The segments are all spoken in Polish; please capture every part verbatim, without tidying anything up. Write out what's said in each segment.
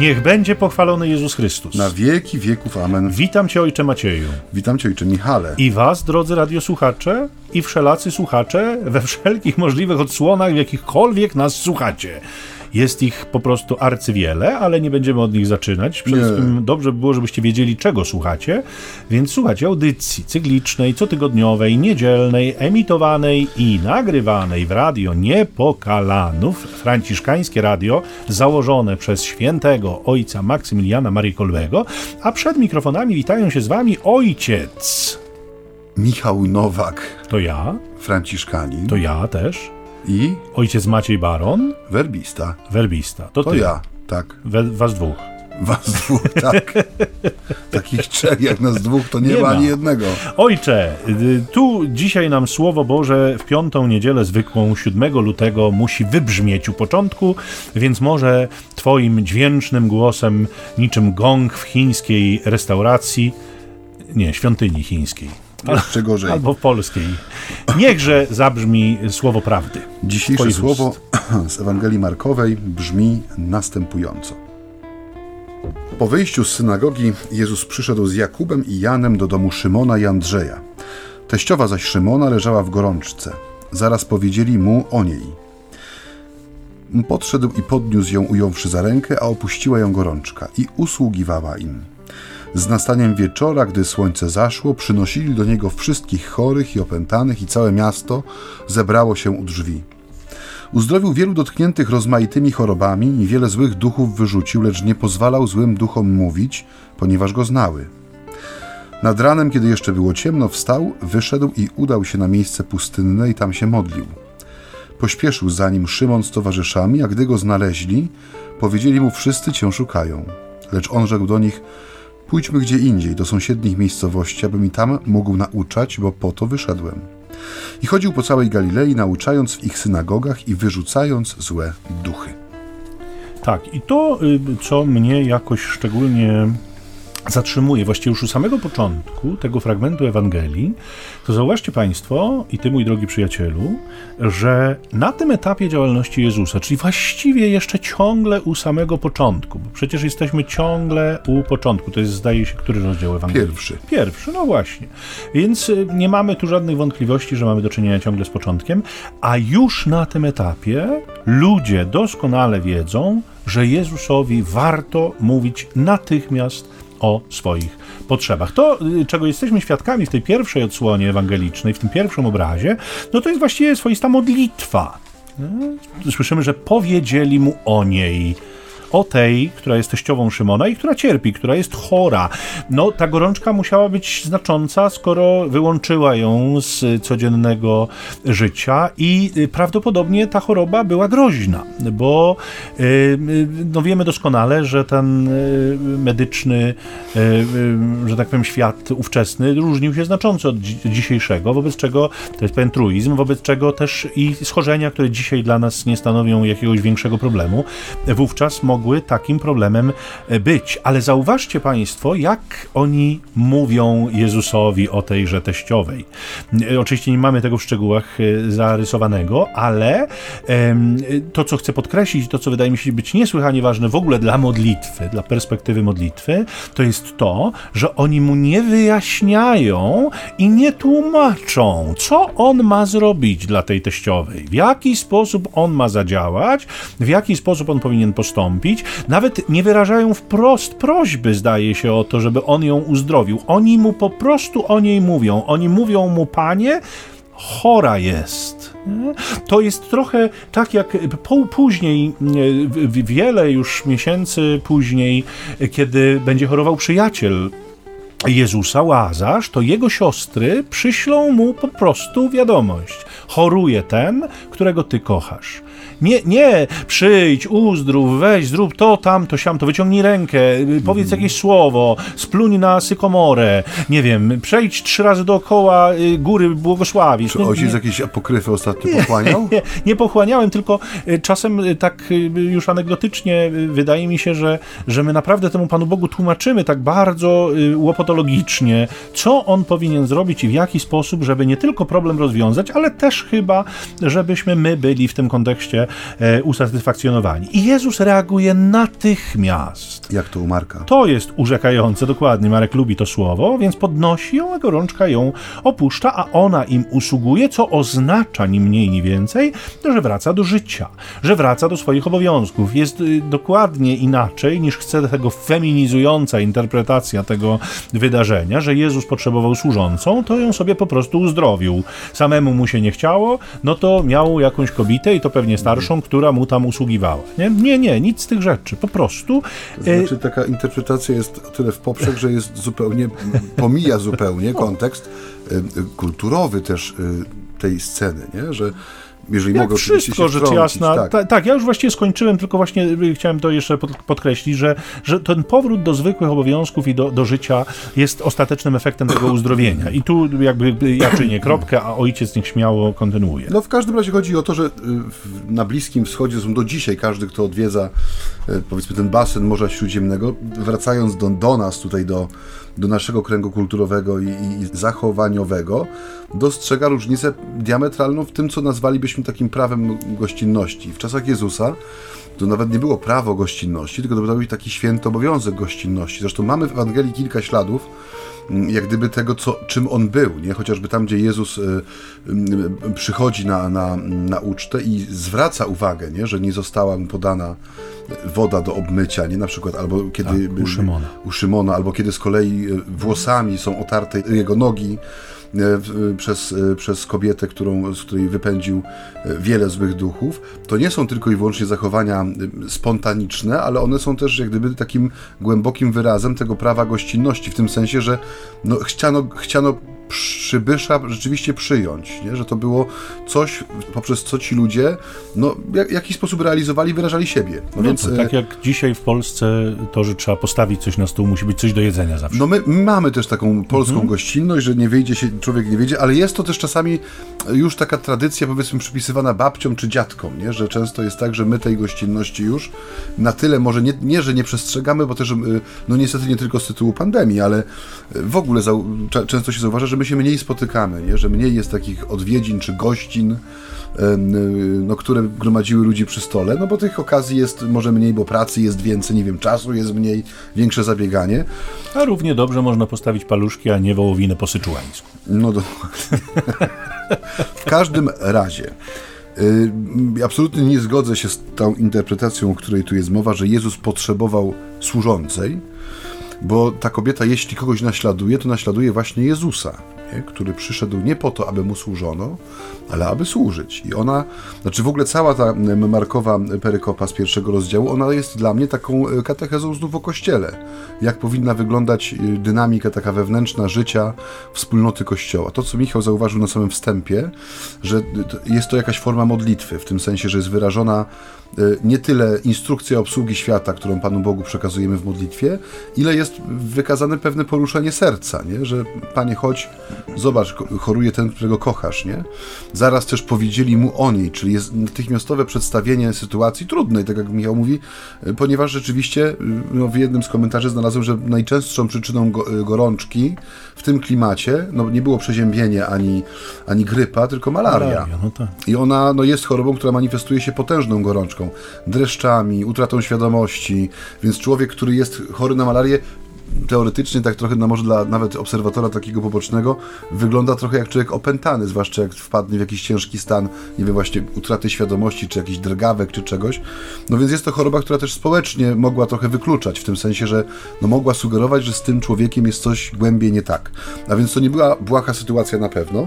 Niech będzie pochwalony Jezus Chrystus. Na wieki wieków. Amen. Witam Cię, Ojcze Macieju. Witam Cię, Ojcze Michale. I Was, drodzy radiosłuchacze i wszelacy słuchacze we wszelkich możliwych odsłonach, w jakichkolwiek nas słuchacie. Jest ich po prostu arcywiele, ale nie będziemy od nich zaczynać. Przede wszystkim dobrze by było, żebyście wiedzieli, czego słuchacie. Więc słuchacie audycji cyklicznej, cotygodniowej, niedzielnej, emitowanej i nagrywanej w radio Niepokalanów, franciszkańskie radio, założone przez świętego ojca Maksymiliana Marii Kolbego, a przed mikrofonami witają się z wami ojciec Michał Nowak. To ja. Franciszkanin. To ja też. I ojciec Maciej Baron. Werbista. Werbista. To, to ty. ja, tak. We, was dwóch. Was dwóch, tak. Takich trzech jak nas dwóch to nie, nie ma ani jednego. Ojcze, tu dzisiaj nam Słowo Boże w piątą niedzielę zwykłą, siódmego lutego, musi wybrzmieć u początku, więc może Twoim dźwięcznym głosem, niczym gong w chińskiej restauracji, nie, świątyni chińskiej, Jeszcze gorzej. albo w polskiej, niechże zabrzmi słowo prawdy. Dzisiejsze słowo z Ewangelii Markowej brzmi następująco. Po wyjściu z synagogi Jezus przyszedł z Jakubem i Janem do domu Szymona i Andrzeja. Teściowa zaś Szymona leżała w gorączce. Zaraz powiedzieli mu o niej. Podszedł i podniósł ją, ująwszy za rękę, a opuściła ją gorączka i usługiwała im. Z nastaniem wieczora, gdy słońce zaszło, przynosili do niego wszystkich chorych i opętanych i całe miasto zebrało się u drzwi. Uzdrowił wielu dotkniętych rozmaitymi chorobami i wiele złych duchów wyrzucił, lecz nie pozwalał złym duchom mówić, ponieważ go znały. Nad ranem, kiedy jeszcze było ciemno, wstał, wyszedł i udał się na miejsce pustynne i tam się modlił. Pośpieszył za nim Szymon z towarzyszami, a gdy go znaleźli, powiedzieli mu: wszyscy cię szukają. Lecz on rzekł do nich: pójdźmy gdzie indziej, do sąsiednich miejscowości, abym i tam mógł nauczać, bo po to wyszedłem. I chodził po całej Galilei, nauczając w ich synagogach i wyrzucając złe duchy. Tak, i to, co mnie jakoś szczególnie zatrzymuje, właściwie już u samego początku tego fragmentu Ewangelii, to zauważcie Państwo, i Ty, mój drogi przyjacielu, że na tym etapie działalności Jezusa, czyli właściwie jeszcze ciągle u samego początku, bo przecież jesteśmy ciągle u początku, to jest, zdaje się, który rozdział Ewangelii? Pierwszy. Pierwszy, no właśnie. Więc nie mamy tu żadnych wątpliwości, że mamy do czynienia ciągle z początkiem, a już na tym etapie ludzie doskonale wiedzą, że Jezusowi warto mówić natychmiast o swoich potrzebach. To, czego jesteśmy świadkami w tej pierwszej odsłonie ewangelicznej, w tym pierwszym obrazie, no to jest właściwie swoista modlitwa. Słyszymy, że powiedzieli mu o niej, o tej, która jest teściową Szymona i która cierpi, która jest chora. No, ta gorączka musiała być znacząca, skoro wyłączyła ją z codziennego życia i prawdopodobnie ta choroba była groźna, bo no, wiemy doskonale, że ten medyczny, że tak powiem, świat ówczesny różnił się znacząco od dzisiejszego, wobec czego, to jest pewien truizm, wobec czego też i schorzenia, które dzisiaj dla nas nie stanowią jakiegoś większego problemu, wówczas mogły mogły takim problemem być. Ale zauważcie Państwo, jak oni mówią Jezusowi o tejże teściowej. Oczywiście nie mamy tego w szczegółach zarysowanego, ale to, co chcę podkreślić, to, co wydaje mi się być niesłychanie ważne w ogóle dla modlitwy, dla perspektywy modlitwy, to jest to, że oni mu nie wyjaśniają i nie tłumaczą, co on ma zrobić dla tej teściowej, w jaki sposób on ma zadziałać, w jaki sposób on powinien postąpić. Nawet nie wyrażają wprost prośby, zdaje się, o to, żeby on ją uzdrowił. Oni mu po prostu o niej mówią. Oni mówią mu: Panie, chora jest. To jest trochę tak jak później, wiele już miesięcy później, kiedy będzie chorował przyjaciel Jezusa, Łazarz, to jego siostry przyślą mu po prostu wiadomość: choruje ten, którego ty kochasz. Nie, nie, przyjdź, uzdrów, weź, zrób to, tamto, siamto, wyciągnij rękę, powiedz mm. jakieś słowo, spluń na sykomorę, nie wiem, przejdź trzy razy dookoła góry błogosławić. Czy ojciec jakieś apokryfy ostatnio pochłaniał? Nie, nie pochłaniałem, tylko czasem tak już anegdotycznie wydaje mi się, że, że my naprawdę temu Panu Bogu tłumaczymy tak bardzo łopatologicznie, co On powinien zrobić i w jaki sposób, żeby nie tylko problem rozwiązać, ale też chyba, żebyśmy my byli w tym kontekście e, usatysfakcjonowani. I Jezus reaguje natychmiast. Jak to u Marka. To jest urzekające, dokładnie. Marek lubi to słowo, więc podnosi ją, a gorączka ją opuszcza, a ona im usługuje, co oznacza ni mniej, ni więcej, że wraca do życia, że wraca do swoich obowiązków. Jest y, dokładnie inaczej, niż chce tego feminizująca interpretacja tego wydarzenia, że Jezus potrzebował służącą, to ją sobie po prostu uzdrowił. Samemu mu się nie chciało, no to miał jakąś kobietę i to pewnie starszą, która mu tam usługiwała. Nie, nie, nie nic z tych rzeczy. Po prostu... To znaczy taka interpretacja jest o tyle w poprzek, że jest zupełnie, pomija zupełnie kontekst kulturowy też tej sceny, nie? Że jeżeli Jak mogę wszystko, rzecz wtrącić, jasna. tak. Ta, tak, ja już właściwie skończyłem, tylko właśnie chciałem to jeszcze pod, podkreślić, że, że ten powrót do zwykłych obowiązków i do, do życia jest ostatecznym efektem tego uzdrowienia. I tu jakby ja czynię kropkę, a ojciec niech śmiało kontynuuje. No w każdym razie chodzi o to, że na Bliskim Wschodzie są do dzisiaj każdy, kto odwiedza powiedzmy ten basen Morza Śródziemnego, wracając do, do nas tutaj, do, do naszego kręgu kulturowego i, i zachowaniowego, dostrzega różnicę diametralną w tym, co nazwalibyśmy takim prawem gościnności. W czasach Jezusa to nawet nie było prawo gościnności, tylko to był taki święty obowiązek gościnności. Zresztą mamy w Ewangelii kilka śladów, jak gdyby tego, co, czym on był, nie? Chociażby tam, gdzie Jezus y, y, przychodzi na, na, na ucztę i zwraca uwagę, nie? Że nie została mu podana woda do obmycia, nie? Na przykład, albo kiedy... Tak, u Szymona. U Szymona, albo kiedy z kolei włosami są otarte jego nogi przez, przez kobietę, którą, z której wypędził wiele złych duchów. To nie są tylko i wyłącznie zachowania spontaniczne, ale one są też jak gdyby takim głębokim wyrazem tego prawa gościnności, w tym sensie, że no, chciano, chciano przybysza rzeczywiście przyjąć, nie? Że to było coś, poprzez co ci ludzie no, w jakiś sposób realizowali, wyrażali siebie. No no więc, to, tak jak dzisiaj w Polsce to, że trzeba postawić coś na stół, musi być coś do jedzenia zawsze. No my mamy też taką polską mhm. gościnność, że nie wyjdzie się, człowiek nie wyjdzie, ale jest to też czasami już taka tradycja, powiedzmy, przypisywana babciom czy dziadkom, nie? Że często jest tak, że my tej gościnności już na tyle, może nie, nie że nie przestrzegamy, bo też, no niestety nie tylko z tytułu pandemii, ale w ogóle zau, często się zauważa, że my się mniej spotykamy, nie? Że mniej jest takich odwiedzin czy gościn, no, które gromadziły ludzi przy stole, no bo tych okazji jest może mniej, bo pracy jest więcej, nie wiem, czasu jest mniej, większe zabieganie. A równie dobrze można postawić paluszki, a nie wołowinę po syczuańsku. No dokładnie. W każdym razie yy, absolutnie nie zgodzę się z tą interpretacją, o której tu jest mowa, że Jezus potrzebował służącej, bo ta kobieta, jeśli kogoś naśladuje, to naśladuje właśnie Jezusa, nie? Który przyszedł nie po to, aby mu służono, ale aby służyć. I ona, znaczy w ogóle cała ta Markowa perykopa z pierwszego rozdziału, ona jest dla mnie taką katechezą znów o Kościele. Jak powinna wyglądać dynamika taka wewnętrzna życia wspólnoty Kościoła. To, co Michał zauważył na samym wstępie, że jest to jakaś forma modlitwy, w tym sensie, że jest wyrażona nie tyle instrukcja obsługi świata, którą Panu Bogu przekazujemy w modlitwie, ile jest wykazane pewne poruszenie serca, nie? Że Panie, chodź, zobacz, choruje ten, którego kochasz, nie? Zaraz też powiedzieli mu o niej, czyli jest natychmiastowe przedstawienie sytuacji trudnej, tak jak Michał mówi, ponieważ rzeczywiście no, w jednym z komentarzy znalazłem, że najczęstszą przyczyną go, gorączki w tym klimacie no, nie było przeziębienie ani, ani grypa, tylko malaria. malaria no tak. I ona no, jest chorobą, która manifestuje się potężną gorączką, dreszczami, utratą świadomości, więc człowiek, który jest chory na malarię, teoretycznie, tak trochę, no może dla nawet obserwatora takiego pobocznego, wygląda trochę jak człowiek opętany, zwłaszcza jak wpadnie w jakiś ciężki stan, nie wiem, właśnie utraty świadomości, czy jakiś drgawek, czy czegoś. No więc jest to choroba, która też społecznie mogła trochę wykluczać, w tym sensie, że no mogła sugerować, że z tym człowiekiem jest coś głębiej nie tak. A więc to nie była błaha sytuacja na pewno.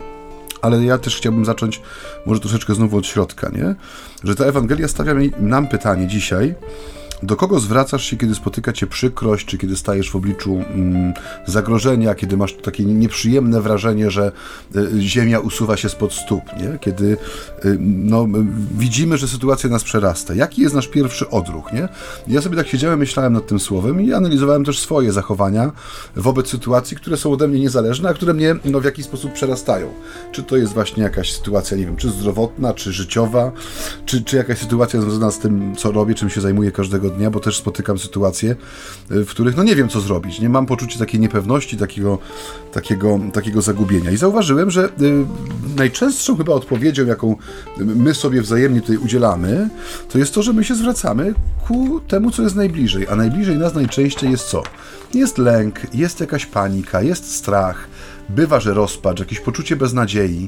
Ale ja też chciałbym zacząć może troszeczkę znowu od środka, nie? Że ta Ewangelia stawia nam pytanie dzisiaj, do kogo zwracasz się, kiedy spotyka cię przykrość, czy kiedy stajesz w obliczu mm, zagrożenia, kiedy masz takie nieprzyjemne wrażenie, że y, ziemia usuwa się spod stóp, nie? Kiedy y, no, widzimy, że sytuacja nas przerasta. Jaki jest nasz pierwszy odruch, nie? Ja sobie tak siedziałem, myślałem nad tym słowem i analizowałem też swoje zachowania wobec sytuacji, które są ode mnie niezależne, a które mnie no, w jakiś sposób przerastają. Czy to jest właśnie jakaś sytuacja, nie wiem, czy zdrowotna, czy życiowa, czy, czy jakaś sytuacja związana z tym, co robię, czym się zajmuję każdego dnia, bo też spotykam sytuacje, w których no nie wiem, co zrobić. Nie mam poczucia takiej niepewności, takiego, takiego, takiego zagubienia. I zauważyłem, że y, najczęstszą chyba odpowiedzią, jaką my sobie wzajemnie tutaj udzielamy, to jest to, że my się zwracamy ku temu, co jest najbliżej. A najbliżej nas najczęściej jest co? Jest lęk, jest jakaś panika, jest strach, bywa, że rozpacz, jakieś poczucie beznadziei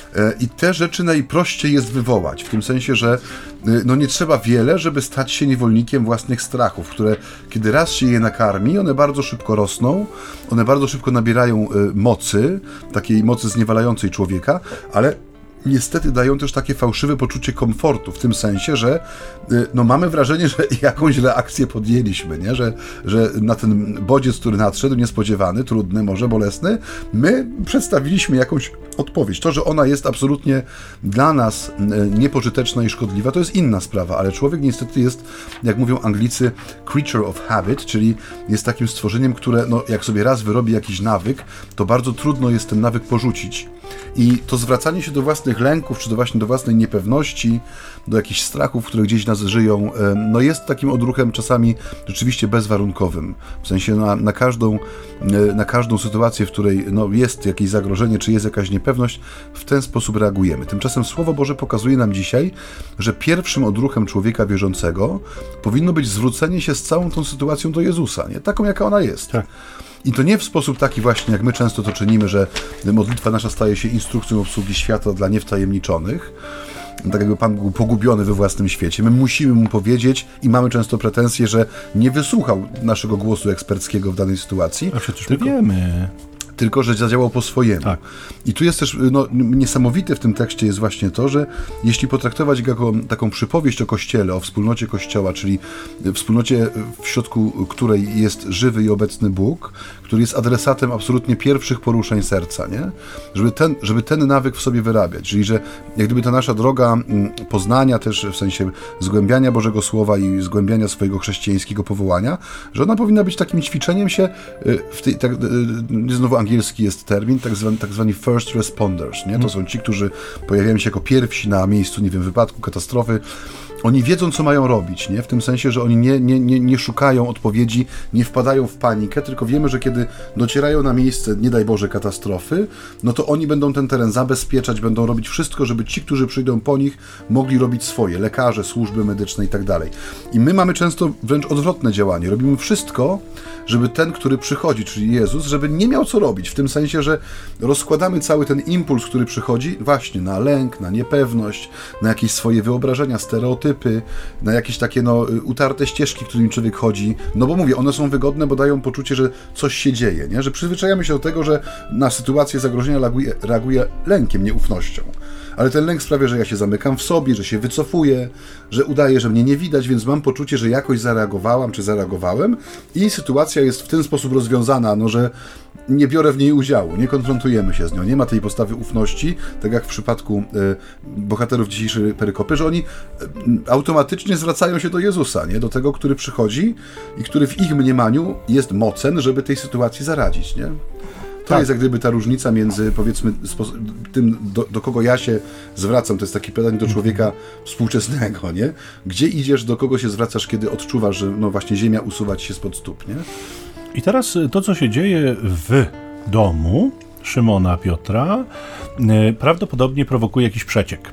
i te rzeczy najprościej jest wywołać, w tym sensie, że no nie trzeba wiele, żeby stać się niewolnikiem własnych strachów, które kiedy raz się je nakarmi, one bardzo szybko rosną, one bardzo szybko nabierają mocy, takiej mocy zniewalającej człowieka, ale niestety dają też takie fałszywe poczucie komfortu, w tym sensie, że no, mamy wrażenie, że jakąś reakcję podjęliśmy, nie? Że, że na ten bodziec, który nadszedł, niespodziewany, trudny, może bolesny, my przedstawiliśmy jakąś odpowiedź. To, że ona jest absolutnie dla nas niepożyteczna i szkodliwa, to jest inna sprawa, ale człowiek niestety jest, jak mówią Anglicy, creature of habit, czyli jest takim stworzeniem, które, no, jak sobie raz wyrobi jakiś nawyk, to bardzo trudno jest ten nawyk porzucić. I to zwracanie się do własnych lęków, czy do właśnie do własnej niepewności, do jakichś strachów, które gdzieś nas żyją, no jest takim odruchem czasami rzeczywiście bezwarunkowym. W sensie na, na, każdą, na każdą sytuację, w której no, jest jakieś zagrożenie, czy jest jakaś niepewność, w ten sposób reagujemy. Tymczasem Słowo Boże pokazuje nam dzisiaj, że pierwszym odruchem człowieka wierzącego powinno być zwrócenie się z całą tą sytuacją do Jezusa, nie? Taką, jaka ona jest. Tak. I to nie w sposób taki właśnie, jak my często to czynimy, że modlitwa nasza staje się instrukcją obsługi świata dla niewtajemniczonych, tak jakby Pan był pogubiony we własnym świecie. My musimy Mu powiedzieć i mamy często pretensje, że nie wysłuchał naszego głosu eksperckiego w danej sytuacji. A przecież my wiemy. Tylko że zadziałał po swojemu. Tak. I tu jest też no, niesamowite w tym tekście jest właśnie to, że jeśli potraktować go jako taką przypowieść o Kościele, o wspólnocie Kościoła, czyli wspólnocie, w środku której jest żywy i obecny Bóg, który jest adresatem absolutnie pierwszych poruszeń serca, nie? Żeby ten, żeby ten nawyk w sobie wyrabiać. Czyli, że jak gdyby ta nasza droga poznania też, w sensie zgłębiania Bożego Słowa i zgłębiania swojego chrześcijańskiego powołania, że ona powinna być takim ćwiczeniem się w tej, tak, znowu angielski jest termin, tak zwani, tak zwani first responders, nie? To są ci, którzy pojawiają się jako pierwsi na miejscu, nie wiem, wypadku, katastrofy. Oni wiedzą, co mają robić, nie? W tym sensie, że oni nie, nie, nie, nie szukają odpowiedzi, nie wpadają w panikę, tylko wiemy, że kiedy docierają na miejsce, nie daj Boże, katastrofy, no to oni będą ten teren zabezpieczać, będą robić wszystko, żeby ci, którzy przyjdą po nich, mogli robić swoje, lekarze, służby medyczne i tak dalej. I my mamy często wręcz odwrotne działanie. Robimy wszystko, żeby ten, który przychodzi, czyli Jezus, żeby nie miał co robić, w tym sensie, że rozkładamy cały ten impuls, który przychodzi właśnie na lęk, na niepewność, na jakieś swoje wyobrażenia, stereotypy, na jakieś takie no, utarte ścieżki, którymi człowiek chodzi, no bo mówię, one są wygodne, bo dają poczucie, że coś się dzieje, nie? Że przyzwyczajamy się do tego, że na sytuację zagrożenia reaguje, reaguje lękiem, nieufnością. Ale ten lęk sprawia, że ja się zamykam w sobie, że się wycofuję, że udaję, że mnie nie widać, więc mam poczucie, że jakoś zareagowałam, czy zareagowałem i sytuacja jest w ten sposób rozwiązana, no, że nie biorę w niej udziału, nie konfrontujemy się z nią, nie ma tej postawy ufności, tak jak w przypadku y, bohaterów dzisiejszej perykopy, że oni y, automatycznie zwracają się do Jezusa, nie? Do tego, który przychodzi i który w ich mniemaniu jest mocen, żeby tej sytuacji zaradzić, nie? To tak. Jest jak gdyby ta różnica między, powiedzmy, tym, do, do kogo ja się zwracam, to jest takie pytanie do człowieka współczesnego, nie? Gdzie idziesz, do kogo się zwracasz, kiedy odczuwasz, że no właśnie ziemia usuwa ci się spod stóp, nie? I teraz to, co się dzieje w domu Szymona Piotra, prawdopodobnie prowokuje jakiś przeciek.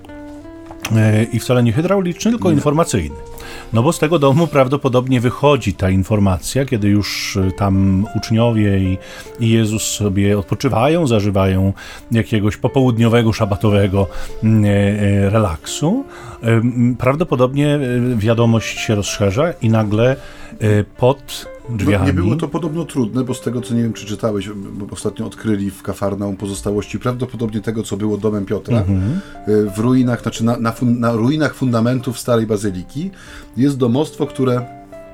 I wcale nie hydrauliczny, tylko nie. informacyjny. No bo z tego domu prawdopodobnie wychodzi ta informacja, kiedy już tam uczniowie i, i Jezus sobie odpoczywają, zażywają jakiegoś popołudniowego, szabatowego e, relaksu. E, prawdopodobnie wiadomość się rozszerza i nagle e, pod drzwiami... No, nie było to podobno trudne, bo z tego, co nie wiem, czy czytałeś, bo ostatnio odkryli w Kafarnaum pozostałości prawdopodobnie tego, co było domem Piotra. Mhm. W ruinach, znaczy na, na, fun, na ruinach fundamentów starej bazyliki jest domostwo, które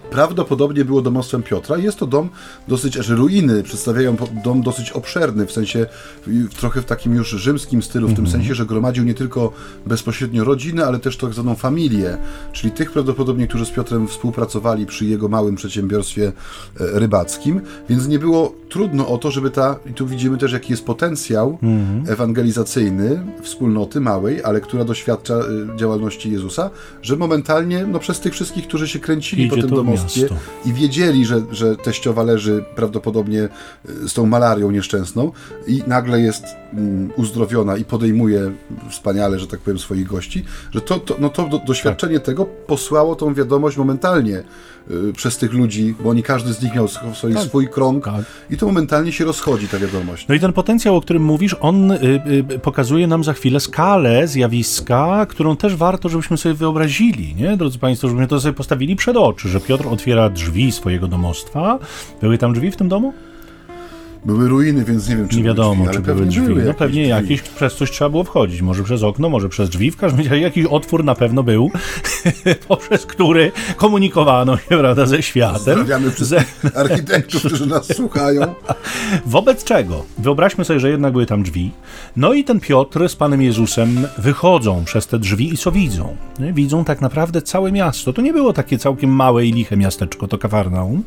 prawdopodobnie było domostwem Piotra. Jest to dom dosyć, że ruiny przedstawiają dom dosyć obszerny, w sensie trochę w takim już rzymskim stylu, w mm-hmm. tym sensie, że gromadził nie tylko bezpośrednio rodziny, ale też tak zwaną familię, czyli tych prawdopodobnie, którzy z Piotrem współpracowali przy jego małym przedsiębiorstwie rybackim, więc nie było trudno o to, żeby ta, i tu widzimy też, jaki jest potencjał mm-hmm. ewangelizacyjny wspólnoty małej, ale która doświadcza działalności Jezusa, że momentalnie, no przez tych wszystkich, którzy się kręcili Idzie po tym domostwie miasto. I wiedzieli, że, że teściowa leży prawdopodobnie z tą malarią nieszczęsną i nagle jest um, uzdrowiona i podejmuje wspaniale, że tak powiem, swoich gości, że to, to, no to do, doświadczenie tak. tego posłało tą wiadomość momentalnie y, przez tych ludzi, bo oni, każdy z nich miał swój, tak. swój krąg tak. i to momentalnie się rozchodzi ta wiadomość. No i ten potencjał, o którym mówisz, on y, y, pokazuje nam za chwilę skalę zjawiska, którą też warto, żebyśmy sobie wyobrazili, nie? Drodzy Państwo, żebyśmy to sobie postawili przed oczy, że Piotr otwiera drzwi swojego domostwa. Były tam drzwi w tym domu? Były ruiny, więc nie wiem, czy nie wiadomo, były drzwi, czy były drzwi. były no jakieś pewnie drzwi. jakiś przez coś trzeba było wchodzić. Może przez okno, może przez drzwi. W każdym razie jakiś otwór na pewno był, poprzez który komunikowano się, prawda, ze światem. Pozdrawiamy wszystkich architektów, którzy nas słuchają. Wobec czego? Wyobraźmy sobie, że jednak były tam drzwi. No i ten Piotr z Panem Jezusem wychodzą przez te drzwi i co widzą? Nie? Widzą tak naprawdę całe miasto. To nie było takie całkiem małe i liche miasteczko, to Kafarnaum.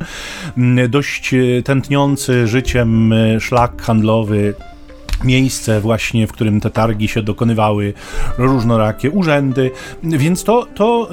Dość tętniący życiem szlak handlowy, miejsce właśnie, w którym te targi się dokonywały, różnorakie urzędy, więc to, to,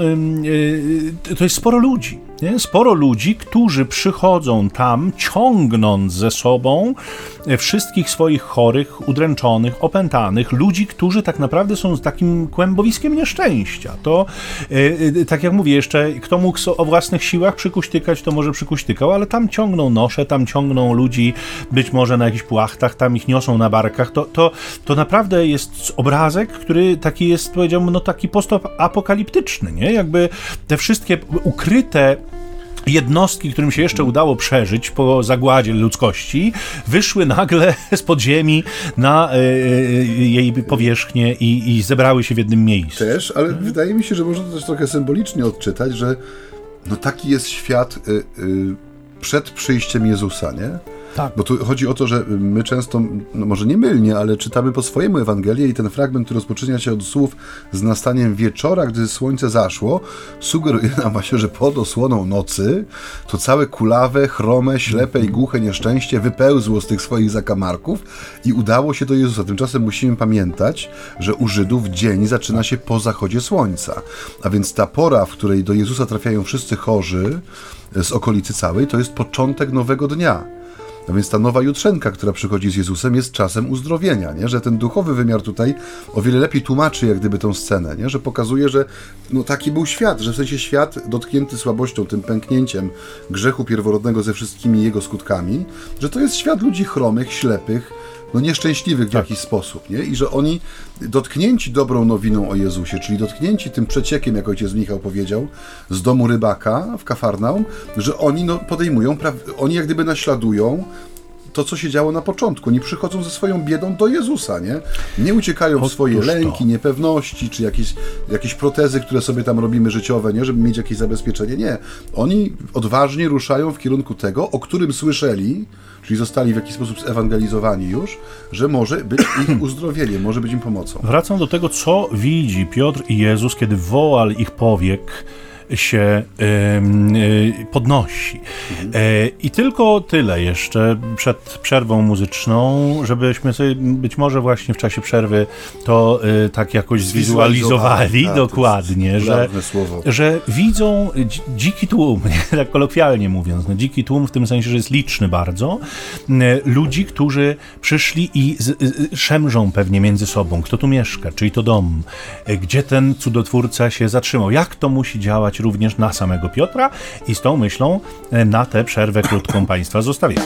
yy, to jest sporo ludzi. Nie? Sporo ludzi, którzy przychodzą tam, ciągnąc ze sobą wszystkich swoich chorych, udręczonych, opętanych, ludzi, którzy tak naprawdę są takim kłębowiskiem nieszczęścia. To, yy, tak jak mówię, jeszcze kto mógł o własnych siłach przykuśtykać, to może przykuśtykał, ale tam ciągną nosze, tam ciągną ludzi, być może na jakichś płachtach, tam ich niosą na barkach. To, to, to naprawdę jest obrazek, który taki jest, powiedziałbym, no taki postapokaliptyczny, nie? Jakby te wszystkie ukryte jednostki, którym się jeszcze udało przeżyć po zagładzie ludzkości, wyszły nagle z podziemi na y, y, jej powierzchnię i, i zebrały się w jednym miejscu. Też, ale hmm. wydaje mi się, że można to też trochę symbolicznie odczytać, że no taki jest świat y, y, przed przyjściem Jezusa, nie? Tak. Bo tu chodzi o to, że my często, no może nie mylnie, ale czytamy po swojemu Ewangelię i ten fragment, który rozpoczyna się od słów z nastaniem wieczora, gdy słońce zaszło, sugeruje nam właśnie, że pod osłoną nocy to całe kulawe, chrome, ślepe i głuche nieszczęście wypełzło z tych swoich zakamarków i udało się do Jezusa. Tymczasem musimy pamiętać, że u Żydów dzień zaczyna się po zachodzie słońca. A więc ta pora, w której do Jezusa trafiają wszyscy chorzy z okolicy całej, to jest początek nowego dnia. A więc ta nowa jutrzenka, która przychodzi z Jezusem, jest czasem uzdrowienia, nie? Że ten duchowy wymiar tutaj o wiele lepiej tłumaczy jak gdyby tą scenę, nie? Że pokazuje, że no taki był świat, że w sensie świat dotknięty słabością, tym pęknięciem grzechu pierworodnego ze wszystkimi jego skutkami, że to jest świat ludzi chromych, ślepych, no nieszczęśliwych w tak. jakiś sposób, nie? I że oni dotknięci dobrą nowiną o Jezusie, czyli dotknięci tym przeciekiem, jak ojciec Michał powiedział, z domu rybaka w Kafarnaum, że oni no, podejmują, pra- oni jak gdyby naśladują to, co się działo na początku. Oni przychodzą ze swoją biedą do Jezusa, nie? Nie uciekają w swoje lęki, niepewności, czy jakieś, jakieś protezy, które sobie tam robimy życiowe, nie? Żeby mieć jakieś zabezpieczenie. Nie. Oni odważnie ruszają w kierunku tego, o którym słyszeli, czyli zostali w jakiś sposób zewangelizowani już, że może być ich uzdrowieniem, może być im pomocą. Wracam do tego, co widzi Piotr i Jezus, kiedy woal ich powiek się y, y, podnosi. Mhm. Y, I tylko tyle jeszcze przed przerwą muzyczną, żebyśmy sobie być może właśnie w czasie przerwy to y, tak jakoś zwizualizowali tak, dokładnie, że, że widzą dziki tłum, tak kolokwialnie mówiąc, no, dziki tłum w tym sensie, że jest liczny bardzo, y, ludzi, którzy przyszli i z, y, szemrzą pewnie między sobą, kto tu mieszka, czyli to dom, y, gdzie ten cudotwórca się zatrzymał, jak to musi działać również na samego Piotra i z tą myślą na tę przerwę krótką Państwa zostawiamy.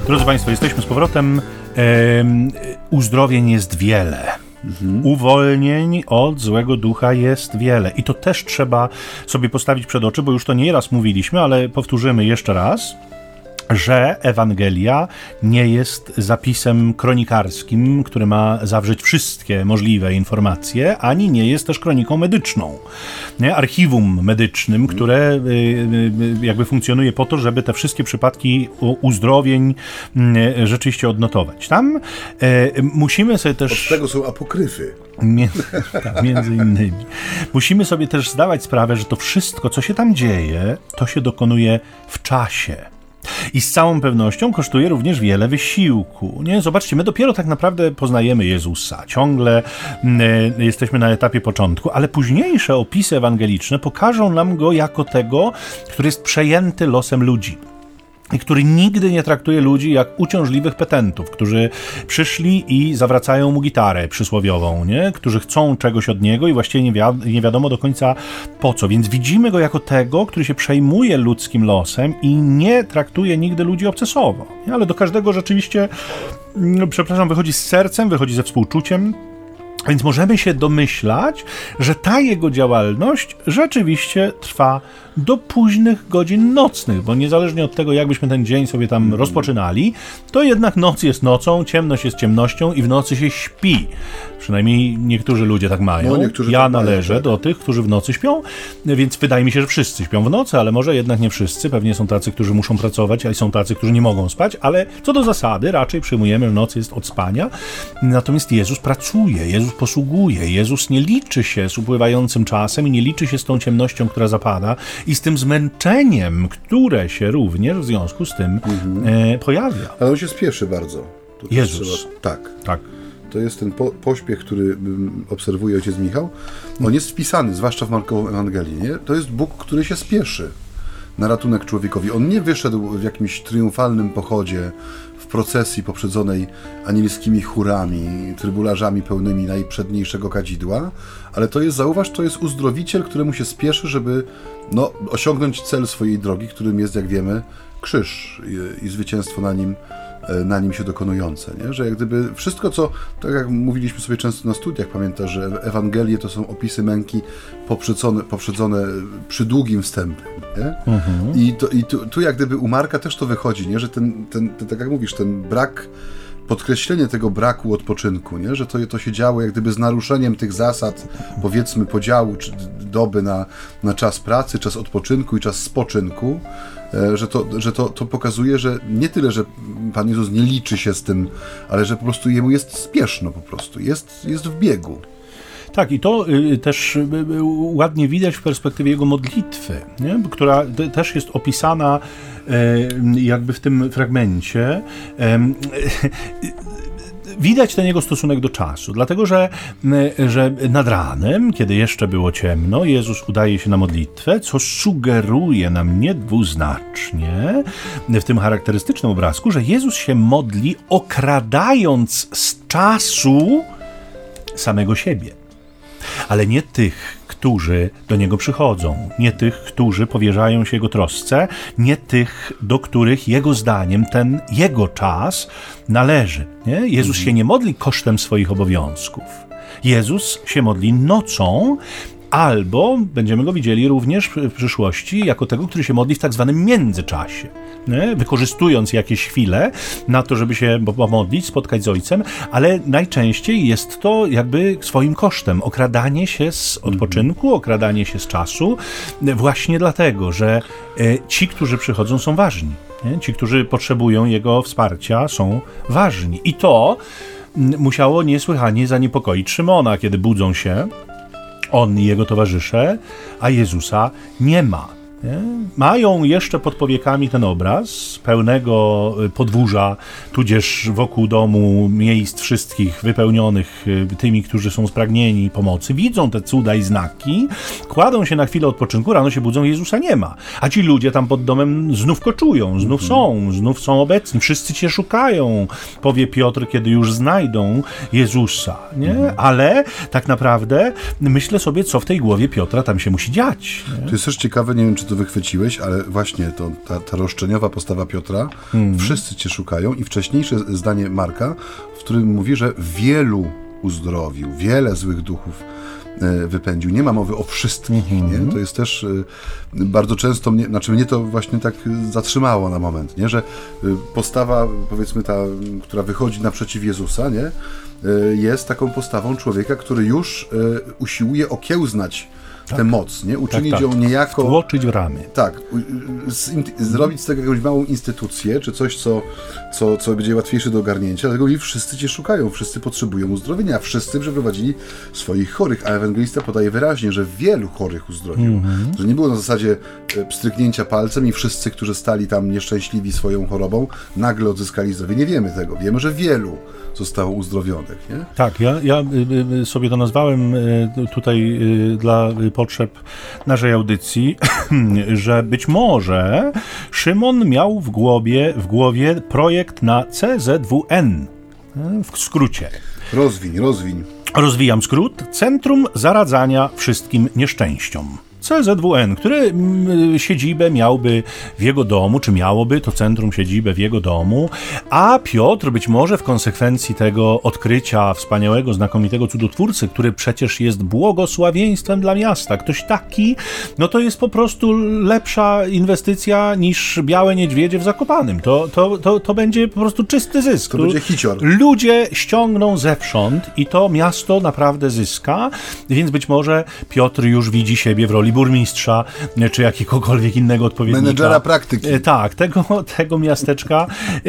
Drodzy Państwo, jesteśmy z powrotem. Ehm, uzdrowień jest wiele. Mhm. Uwolnień od złego ducha jest wiele. I to też trzeba sobie postawić przed oczy, bo już to nieraz mówiliśmy, ale powtórzymy jeszcze raz, że Ewangelia nie jest zapisem kronikarskim, który ma zawrzeć wszystkie możliwe informacje, ani nie jest też kroniką medyczną, nie? Archiwum medycznym, które jakby funkcjonuje po to, żeby te wszystkie przypadki uzdrowień rzeczywiście odnotować. Tam musimy sobie też... Od tego są apokryfy. Między, tak, między innymi. Musimy sobie też zdawać sprawę, że to wszystko, co się tam dzieje, to się dokonuje w czasie. I z całą pewnością kosztuje również wiele wysiłku. Nie? Zobaczcie, my dopiero tak naprawdę poznajemy Jezusa. Ciągle y, jesteśmy na etapie początku, ale późniejsze opisy ewangeliczne pokażą nam Go jako tego, który jest przejęty losem ludzi. I który nigdy nie traktuje ludzi jak uciążliwych petentów, którzy przyszli i zawracają mu gitarę przysłowiową, nie? Którzy chcą czegoś od niego i właściwie nie, wi- nie wiadomo do końca po co. Więc widzimy go jako tego, który się przejmuje ludzkim losem i nie traktuje nigdy ludzi obcesowo. Nie? Ale do każdego rzeczywiście, no, przepraszam, wychodzi z sercem, wychodzi ze współczuciem. Więc możemy się domyślać, że ta jego działalność rzeczywiście trwa do późnych godzin nocnych, bo niezależnie od tego, jakbyśmy ten dzień sobie tam rozpoczynali, to jednak noc jest nocą, ciemność jest ciemnością i w nocy się śpi. Przynajmniej niektórzy ludzie tak mają. No, ja tak należę mają, tak. do tych, którzy w nocy śpią, więc wydaje mi się, że wszyscy śpią w nocy, ale może jednak nie wszyscy. Pewnie są tacy, którzy muszą pracować, a są tacy, którzy nie mogą spać, ale co do zasady raczej przyjmujemy, że noc jest od spania. Natomiast Jezus pracuje, Jezus posługuje, Jezus nie liczy się z upływającym czasem i nie liczy się z tą ciemnością, która zapada i z tym zmęczeniem, które się również w związku z tym mhm. e, pojawia. Ale on się spieszy bardzo. To Jezus. Trzeba... Tak. tak. To jest ten po, pośpiech, który obserwuje ojciec Michał. On jest wpisany, zwłaszcza w Markową Ewangelię. Nie? To jest Bóg, który się spieszy na ratunek człowiekowi. On nie wyszedł w jakimś triumfalnym pochodzie, w procesji poprzedzonej anielskimi chórami, trybularzami pełnymi najprzedniejszego kadzidła, ale to jest, zauważ, to jest uzdrowiciel, któremu się spieszy, żeby no, osiągnąć cel swojej drogi, którym jest, jak wiemy, krzyż i, i zwycięstwo na nim, na nim się dokonujące. Nie? Że jak gdyby wszystko, co, tak jak mówiliśmy sobie często na studiach, pamiętasz, że Ewangelie to są opisy męki poprzedzone, poprzedzone przydługim wstępem. Nie? Mhm. I, to, i tu, tu jak gdyby u Marka też to wychodzi, nie? Że ten, ten, ten, tak jak mówisz, ten brak, podkreślenie tego braku odpoczynku, nie? Że to, to się działo jak gdyby z naruszeniem tych zasad, powiedzmy, podziału czy doby na, na czas pracy, czas odpoczynku i czas spoczynku, że, to, że to, to pokazuje, że nie tyle, że Pan Jezus nie liczy się z tym, ale że po prostu jemu jest spieszno po prostu, jest, jest w biegu. Tak, i to y, też y, ładnie widać w perspektywie jego modlitwy, nie? Która y, też jest opisana y, jakby w tym fragmencie. Y, y, Widać ten jego stosunek do czasu, dlatego że, że nad ranem, kiedy jeszcze było ciemno, Jezus udaje się na modlitwę, co sugeruje nam niedwuznacznie w tym charakterystycznym obrazku, że Jezus się modli, okradając z czasu samego siebie. Ale nie tych, którzy do Niego przychodzą, nie tych, którzy powierzają się Jego trosce, nie tych, do których Jego zdaniem ten Jego czas należy. Nie? Jezus mhm. się nie modli kosztem swoich obowiązków. Jezus się modli nocą, albo będziemy go widzieli również w przyszłości jako tego, który się modli w tak zwanym międzyczasie, nie? Wykorzystując jakieś chwile na to, żeby się pomodlić, spotkać z Ojcem, ale najczęściej jest to jakby swoim kosztem, okradanie się z odpoczynku, okradanie się z czasu, właśnie dlatego, że ci, którzy przychodzą, są ważni. Nie? Ci, którzy potrzebują Jego wsparcia, są ważni. I to musiało niesłychanie zaniepokoić Szymona, kiedy budzą się on i jego towarzysze, a Jezusa nie ma. Nie? Mają jeszcze pod powiekami ten obraz pełnego podwórza, tudzież wokół domu miejsc wszystkich wypełnionych tymi, którzy są spragnieni pomocy. Widzą te cuda i znaki, kładą się na chwilę odpoczynku, rano się budzą, Jezusa nie ma. A ci ludzie tam pod domem znów koczują, znów mhm. są, znów są obecni. Wszyscy cię szukają, powie Piotr, kiedy już znajdą Jezusa. Nie? Mhm. Ale tak naprawdę myślę sobie, co w tej głowie Piotra tam się musi dziać. Nie? To jest też ciekawe, nie wiem, czy to to wychwyciłeś, ale właśnie to, ta, ta roszczeniowa postawa Piotra, hmm. wszyscy cię szukają i wcześniejsze zdanie Marka, w którym mówi, że wielu uzdrowił, wiele złych duchów wypędził. Nie ma mowy o wszystkich, mm-hmm. nie? To jest też bardzo często, mnie, znaczy mnie to właśnie tak zatrzymało na moment, nie? Że postawa, powiedzmy ta, która wychodzi naprzeciw Jezusa, nie? Jest taką postawą człowieka, który już usiłuje okiełznać tak. tę moc, nie? Uczynić tak, tak. ją niejako... Wtłoczyć w ramy. Tak. Z, zrobić z tego jakąś małą instytucję, czy coś, co, co, co będzie łatwiejsze do ogarnięcia, dlatego i wszyscy cię szukają, wszyscy potrzebują uzdrowienia, wszyscy przeprowadzili swoich chorych, a ewangelista podaje wyraźnie, że wielu chorych uzdrowił. Mm-hmm. Że nie było na zasadzie pstryknięcia palcem i wszyscy, którzy stali tam nieszczęśliwi swoją chorobą, nagle odzyskali zdrowie. Nie wiemy tego. Wiemy, że wielu zostało uzdrowionych, nie? Tak, ja, ja sobie to nazwałem tutaj dla potrzeb naszej audycji, że być może Szymon miał w głowie, w głowie projekt na C Z W N, w skrócie. Rozwiń, rozwiń. Rozwijam skrót. Centrum Zaradzania Wszystkim Nieszczęściom. C Z W N, który mm, siedzibę miałby w jego domu, czy miałoby to centrum siedzibę w jego domu, a Piotr być może w konsekwencji tego odkrycia wspaniałego, znakomitego cudotwórcy, który przecież jest błogosławieństwem dla miasta, ktoś taki, no to jest po prostu lepsza inwestycja niż białe niedźwiedzie w Zakopanem. To, to, to, to będzie po prostu czysty zysk. To będzie hicior. Ludzie ściągną zewsząd i to miasto naprawdę zyska, więc być może Piotr już widzi siebie w roli burmistrza, czy jakiegokolwiek innego odpowiednika. Menedżera praktyki. Tak, tego, tego miasteczka.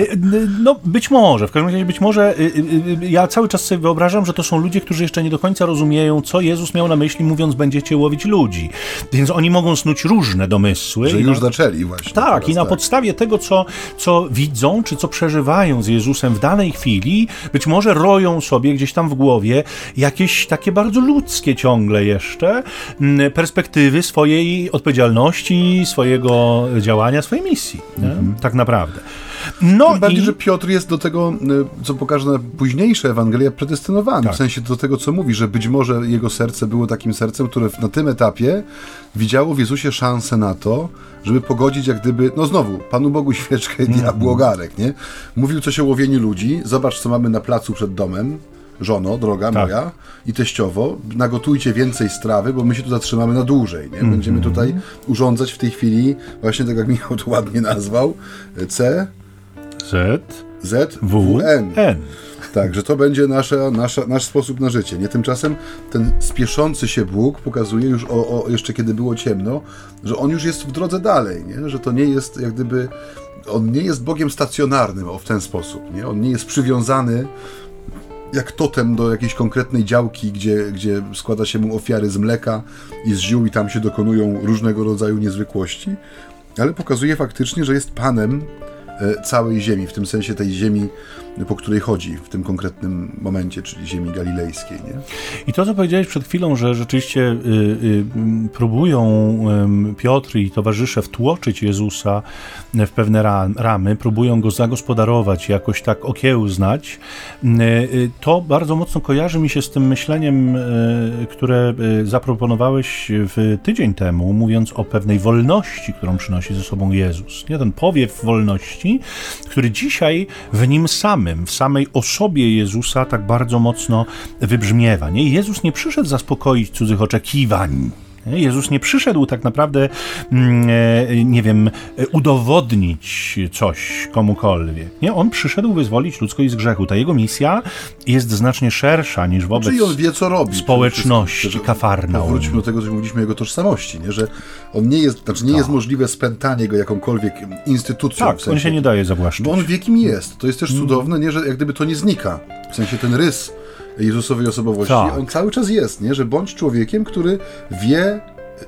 No być może, w każdym razie być może, ja cały czas sobie wyobrażam, że to są ludzie, którzy jeszcze nie do końca rozumieją, co Jezus miał na myśli, mówiąc, będziecie łowić ludzi. Więc oni mogą snuć różne domysły. Że już na... zaczęli właśnie. Tak, teraz, i na tak. podstawie tego, co, co widzą, czy co przeżywają z Jezusem w danej chwili, być może roją sobie gdzieś tam w głowie jakieś takie bardzo ludzkie ciągle jeszcze perspektywy swojej odpowiedzialności, swojego działania, swojej misji. Mm-hmm. Tak naprawdę. No Tym bardziej, i... że Piotr jest do tego, co pokaże na późniejsze Ewangelia, predestynowany. Tak. W sensie do tego, co mówi, że być może jego serce było takim sercem, które na tym etapie widziało w Jezusie szansę na to, żeby pogodzić jak gdyby, no znowu, Panu Bogu świeczkę i diabłu ogarek, nie? Mówił coś o łowieniu ludzi, zobacz, co mamy na placu przed domem, żono, droga tak. moja i teściowo, nagotujcie więcej strawy, bo my się tu zatrzymamy na dłużej, nie? Będziemy mm-hmm. tutaj urządzać w tej chwili, właśnie tak jak Michał to ładnie nazwał, C... Z... Z... W... N. N. Tak, że to będzie nasza, nasza, nasz sposób na życie. Nie? Tymczasem ten spieszący się Bóg pokazuje już o, o, jeszcze kiedy było ciemno, że On już jest w drodze dalej, nie? Że to nie jest jak gdyby... On nie jest Bogiem stacjonarnym o, w ten sposób, nie? On nie jest przywiązany jak totem do jakiejś konkretnej działki, gdzie, gdzie składa się mu ofiary z mleka i z ziół i tam się dokonują różnego rodzaju niezwykłości, ale pokazuje faktycznie, że jest Panem całej ziemi, w tym sensie tej ziemi, po której chodzi w tym konkretnym momencie, czyli ziemi galilejskiej. Nie? I to, co powiedziałeś przed chwilą, że rzeczywiście y, y, próbują y, Piotr i towarzysze wtłoczyć Jezusa w pewne ra, ramy, próbują go zagospodarować, jakoś tak okiełznać, y, y, to bardzo mocno kojarzy mi się z tym myśleniem, y, które y, zaproponowałeś w tydzień temu, mówiąc o pewnej wolności, którą przynosi ze sobą Jezus. Nie? Ten powiew wolności, który dzisiaj w nim samym, w samej osobie Jezusa tak bardzo mocno wybrzmiewa. Nie? Jezus nie przyszedł zaspokoić cudzych oczekiwań. Jezus nie przyszedł tak naprawdę, nie wiem, udowodnić coś komukolwiek. Nie? On przyszedł wyzwolić ludzkość z grzechu. Ta jego misja jest znacznie szersza niż wobec Czyli on wie, co robi. społeczności Kafarnaum. Wróćmy do tego, co mówiliśmy o jego tożsamości, nie? Że on nie jest, znaczy nie tak. jest możliwe spętanie go jakąkolwiek instytucją. Tak, w sensie, on się nie daje zawłaszczyć. Bo on wie, kim jest. To jest też cudowne, nie? Że jak gdyby to nie znika. W sensie ten rys Jezusowej osobowości, tak. on cały czas jest, nie? Że bądź człowiekiem, który wie,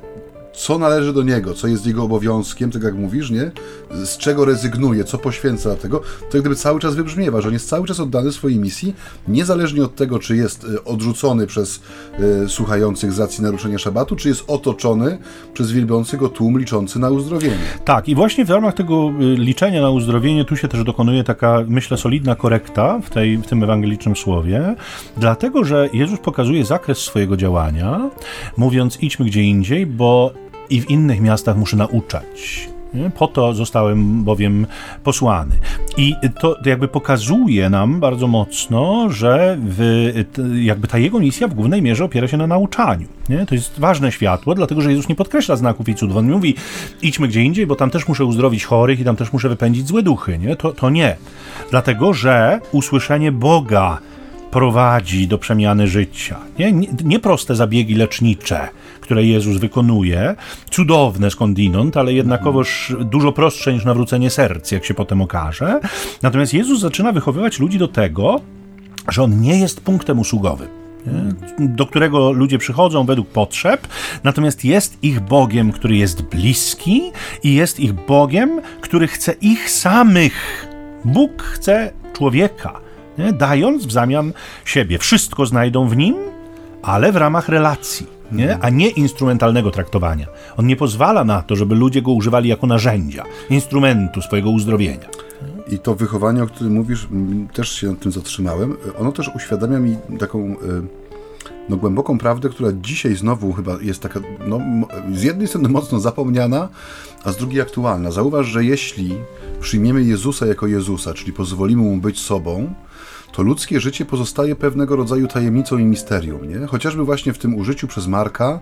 co należy do niego, co jest jego obowiązkiem, tak jak mówisz, nie? Z czego rezygnuje, co poświęca tego, to jak gdyby cały czas wybrzmiewa, że on jest cały czas oddany swojej misji, niezależnie od tego, czy jest odrzucony przez y, słuchających z racji naruszenia szabatu, czy jest otoczony przez wielbiący go tłum liczący na uzdrowienie. Tak, i właśnie w ramach tego liczenia na uzdrowienie tu się też dokonuje taka, myślę, solidna korekta w, tej, w tym ewangelicznym słowie, dlatego, że Jezus pokazuje zakres swojego działania, mówiąc idźmy gdzie indziej, bo i w innych miastach muszę nauczać. Po to zostałem bowiem posłany. I to jakby pokazuje nam bardzo mocno, że w, jakby ta jego misja w głównej mierze opiera się na nauczaniu. Nie? To jest ważne światło, dlatego że Jezus nie podkreśla znaków i cudów. On mówi, idźmy gdzie indziej, bo tam też muszę uzdrowić chorych i tam też muszę wypędzić złe duchy. Nie? To, to nie. Dlatego, że usłyszenie Boga prowadzi do przemiany życia. Nie? Nie, nie proste zabiegi lecznicze, które Jezus wykonuje, cudowne skądinąd, ale jednakowoż dużo prostsze niż nawrócenie serc, jak się potem okaże. Natomiast Jezus zaczyna wychowywać ludzi do tego, że On nie jest punktem usługowym, nie? Do którego ludzie przychodzą według potrzeb, natomiast jest ich Bogiem, który jest bliski i jest ich Bogiem, który chce ich samych. Bóg chce człowieka, nie? Dając w zamian siebie. Wszystko znajdą w Nim, ale w ramach relacji. Nie? A nie instrumentalnego traktowania. On nie pozwala na to, żeby ludzie go używali jako narzędzia, instrumentu swojego uzdrowienia. I to wychowanie, o którym mówisz, też się nad tym zatrzymałem. Ono też uświadamia mi taką no, głęboką prawdę, która dzisiaj znowu chyba jest taka, no, z jednej strony mocno zapomniana, a z drugiej aktualna. Zauważ, że jeśli przyjmiemy Jezusa jako Jezusa, czyli pozwolimy Mu być sobą, to ludzkie życie pozostaje pewnego rodzaju tajemnicą i misterium, nie? Chociażby właśnie w tym użyciu przez Marka,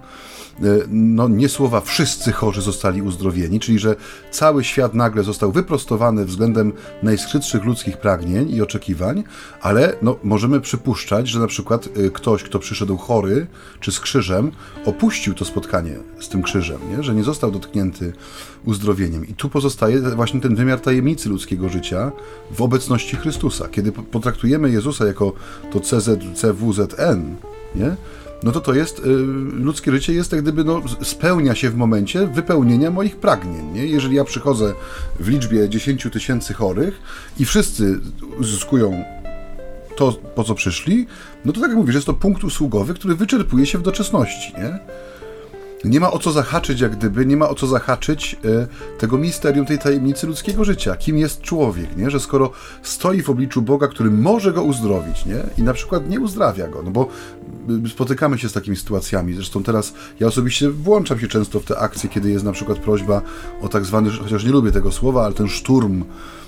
no nie słowa wszyscy chorzy zostali uzdrowieni, czyli że cały świat nagle został wyprostowany względem najskrytszych ludzkich pragnień i oczekiwań, ale no, możemy przypuszczać, że na przykład ktoś, kto przyszedł chory czy z krzyżem, opuścił to spotkanie z tym krzyżem, nie? Że nie został dotknięty uzdrowieniem. I tu pozostaje właśnie ten wymiar tajemnicy ludzkiego życia w obecności Chrystusa. Kiedy potraktujemy Jezusa jako to C Z, C W Z N, nie? No to to jest, y, ludzkie życie jest jak gdyby, no, spełnia się w momencie wypełnienia moich pragnień, nie? Jeżeli ja przychodzę w liczbie dziesięć tysięcy chorych i wszyscy uzyskują to, po co przyszli, no to tak jak mówisz, jest to punkt usługowy, który wyczerpuje się w doczesności, nie? Nie ma o co zahaczyć, jak gdyby, nie ma o co zahaczyć e, tego misterium, tej tajemnicy ludzkiego życia. Kim jest człowiek, nie? Że skoro stoi w obliczu Boga, który może go uzdrowić, nie? I na przykład nie uzdrawia go, no bo spotykamy się z takimi sytuacjami. Zresztą teraz ja osobiście włączam się często w te akcje, kiedy jest na przykład prośba o tak zwany, chociaż nie lubię tego słowa, ale ten szturm,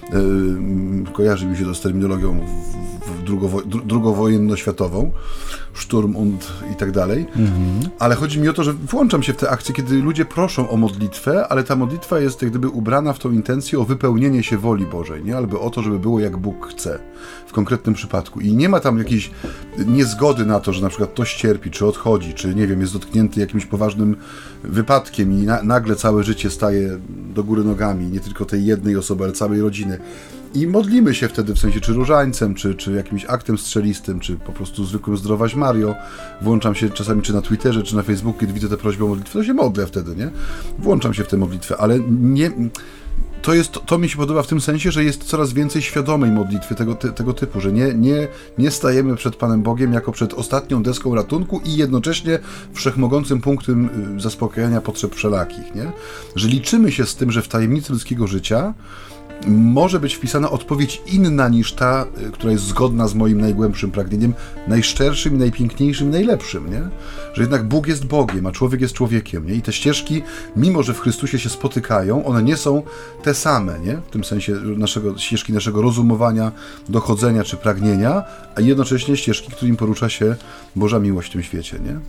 Yy, kojarzy mi się to z terminologią w, w drugowo, dru, drugowojenno-światową, szturm und i tak dalej, mm-hmm. ale chodzi mi o to, że włączam się w te akcje, kiedy ludzie proszą o modlitwę, ale ta modlitwa jest jak gdyby ubrana w tą intencję o wypełnienie się woli Bożej, nie? Albo o to, żeby było jak Bóg chce w konkretnym przypadku. I nie ma tam jakiejś niezgody na to, że na przykład ktoś cierpi, czy odchodzi, czy nie wiem, jest dotknięty jakimś poważnym wypadkiem i na, nagle całe życie staje do góry nogami, nie tylko tej jednej osoby, ale całej rodziny. I modlimy się wtedy, w sensie czy różańcem, czy, czy jakimś aktem strzelistym, czy po prostu zwykłym zdrowaś Mario. Włączam się czasami czy na Twitterze, czy na Facebooku, kiedy widzę tę prośbę o modlitwę, to się modlę wtedy, nie? Włączam się w tę modlitwę, ale nie... To, jest, to mi się podoba w tym sensie, że jest coraz więcej świadomej modlitwy tego, te, tego typu, że nie, nie, nie stajemy przed Panem Bogiem jako przed ostatnią deską ratunku i jednocześnie wszechmogącym punktem zaspokajania potrzeb wszelakich, nie? Że liczymy się z tym, że w tajemnicy ludzkiego życia może być wpisana odpowiedź inna niż ta, która jest zgodna z moim najgłębszym pragnieniem, najszczerszym i najpiękniejszym, najlepszym, nie? Że jednak Bóg jest Bogiem, a człowiek jest człowiekiem, nie? I te ścieżki, mimo że w Chrystusie się spotykają, one nie są te same, nie? W tym sensie naszego, ścieżki naszego rozumowania, dochodzenia czy pragnienia, a jednocześnie ścieżki, którym porusza się Boża miłość w tym świecie, nie?